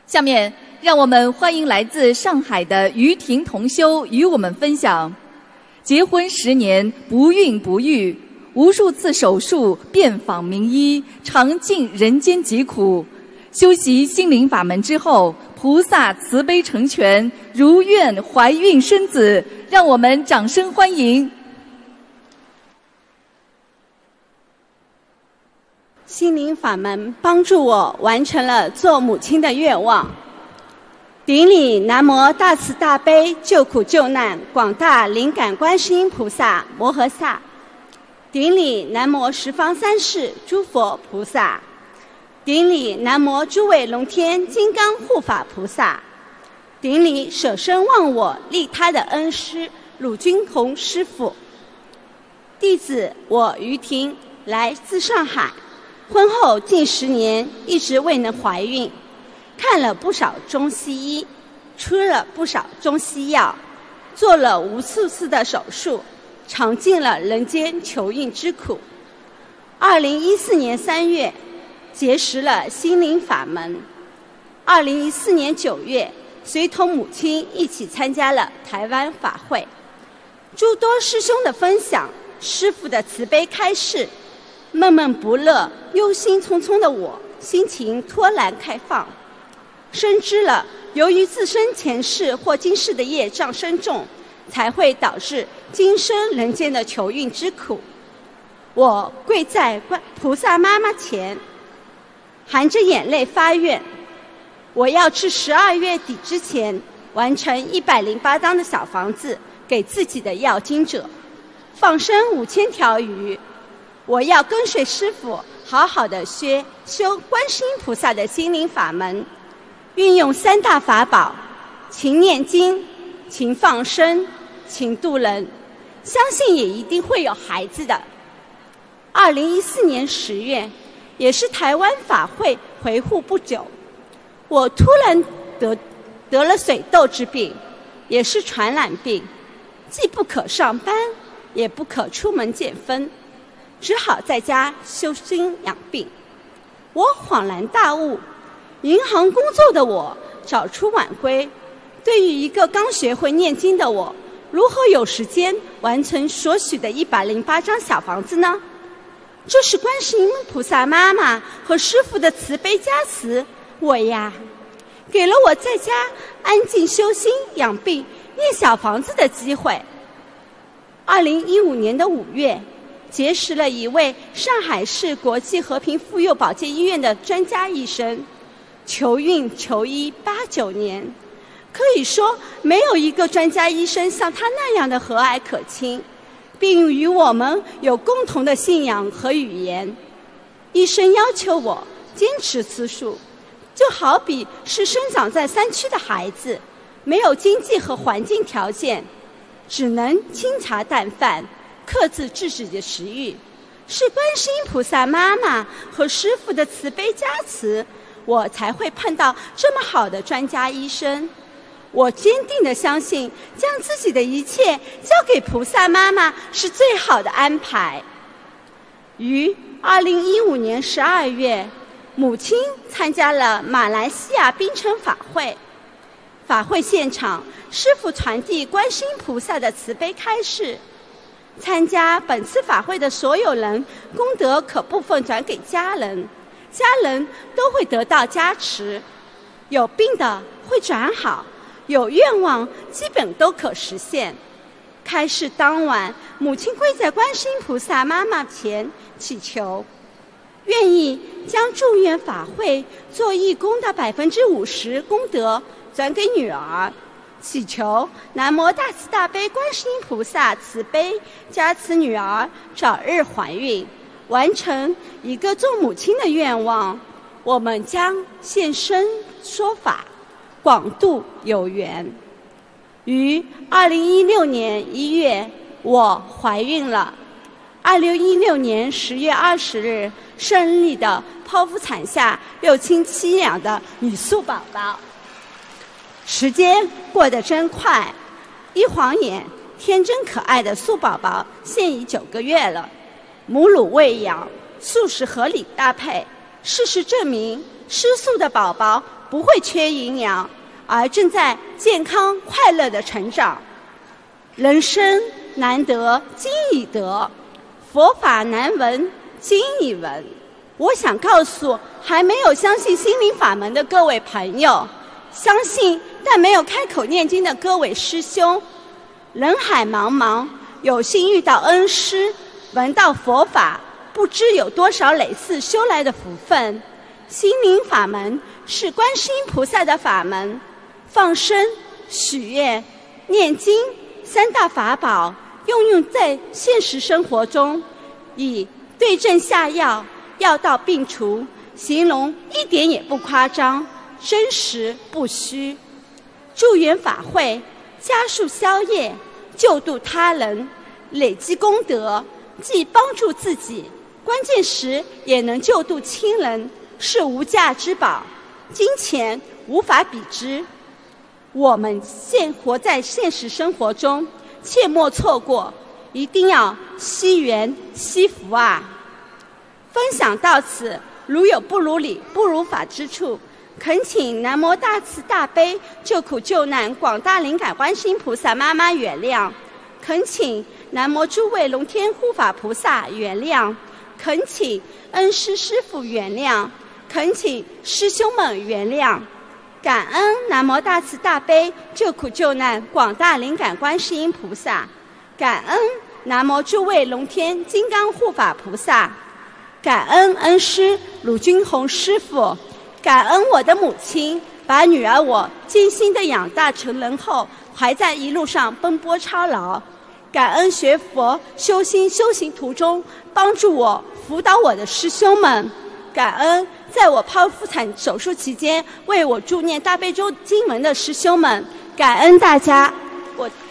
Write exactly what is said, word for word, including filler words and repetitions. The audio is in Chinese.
下面让我们欢迎来自上海的于婷同修与我们分享：结婚十年不孕不育，无数次手术遍访名医，尝尽人间疾苦。修习心灵法门之后，菩萨慈悲成全，如愿怀孕生子。让我们掌声欢迎！ 心灵法门帮助我完成了做母亲的愿望。顶礼南无大慈大悲救苦救难广大灵感观世音菩萨摩诃萨，顶礼南无十方三世诸佛菩萨，顶礼南无诸位龙天金刚护法菩萨，顶礼舍身忘我利他的恩师鲁君宏师父。弟子我于婷来自上海，婚后近十年一直未能怀孕，看了不少中西医，吃了不少中西药，做了无数次的手术，尝尽了人间求孕之苦。二零一四年三月结识了心灵法门，二零一四年九月随同母亲一起参加了台湾法会，诸多师兄的分享，师父的慈悲开示，闷闷不乐忧心忡忡的我心情脱然开放，深知了由于自身前世或今世的业障深重，才会导致今生人间的求孕之苦。我跪在菩萨妈妈前，含着眼泪发愿，我要至十二月底之前完成一百零八张的小房子给自己的要经者，放生五千条鱼。我要跟随师父好好的学修观世音菩萨的心灵法门，运用三大法宝：勤念经、勤放生、勤度人，相信也一定会有孩子的。二零一四年十月，也是台湾法会回沪不久，我突然得得了水痘之病，也是传染病，既不可上班，也不可出门见分，只好在家修心养病。我恍然大悟，银行工作的我早出晚归，对于一个刚学会念经的我，如何有时间完成所许的一百零八张小房子呢？这是观世音菩萨妈妈和师父的慈悲加持，我呀，给了我在家安静修心养病念小房子的机会。二零一五年的五月，结识了一位上海市国际和平妇幼保健医院的专家医生，求孕求医八九年，可以说没有一个专家医生像他那样的和蔼可亲，并与我们有共同的信仰和语言。医生要求我坚持吃素，就好比是生长在山区的孩子，没有经济和环境条件，只能清茶淡饭，克制自己的食欲。是观世音菩萨妈妈和师父的慈悲加持，我才会碰到这么好的专家医生。我坚定地相信，将自己的一切交给菩萨妈妈是最好的安排。于二零一五年十二月，母亲参加了马来西亚槟城法会。法会现场，师父传递观世音菩萨的慈悲开示，参加本次法会的所有人，功德可部分转给家人，家人都会得到加持。有病的会转好，有愿望基本都可实现。开示当晚，母亲跪在观世音菩萨妈妈前祈求，愿意将祝愿法会做义工的百分之五十功德转给女儿，祈求南无大慈大悲观世音菩萨慈悲加持女儿早日怀孕，完成一个做母亲的愿望。我们将现身说法，广度有缘。于二零一六年一月，我怀孕了。二零一六年十月二十日，顺利的剖腹产下六亲七养的女素宝宝。时间过得真快，一晃眼，天真可爱的素宝宝现已九个月了。母乳喂养，素食合理搭配，事实证明失素的宝宝不会缺营养，而正在健康快乐的成长。人生难得今已得，佛法难闻今已闻。我想告诉还没有相信心灵法门的各位朋友，相信但没有开口念经的各位师兄，人海茫茫，有幸遇到恩师，闻到佛法，不知有多少累世修来的福分。心灵法门是观世音菩萨的法门，放生、许愿、念经三大法宝用用在现实生活中，以对症下药，药到病除，形容一点也不夸张，真实不虚。助缘法会，加速消业，救度他人，累积功德，既帮助自己，关键时也能救度亲人，是无价之宝，金钱无法比之。我们现活在现实生活中，切莫错过，一定要惜缘惜福啊！分享到此，如有不如理、不如法之处，恳请南无大慈大悲救苦救难广大灵感观世音菩萨妈妈原谅，恳请南无诸位龙天护法菩萨原谅，恳请恩师师父原谅，恳请师兄们原谅。感恩南无大慈大悲救苦救难广大灵感观世音菩萨，感恩南无诸位龙天金刚护法菩萨，感恩恩师鲁君宏师父，感恩我的母亲把女儿我精心的养大成人后，还在一路上奔波操劳，感恩学佛修心修行途中帮助我辅导我的师兄们，感恩在我剖腹产手术期间为我助念大悲咒经文的师兄们，感恩大家。我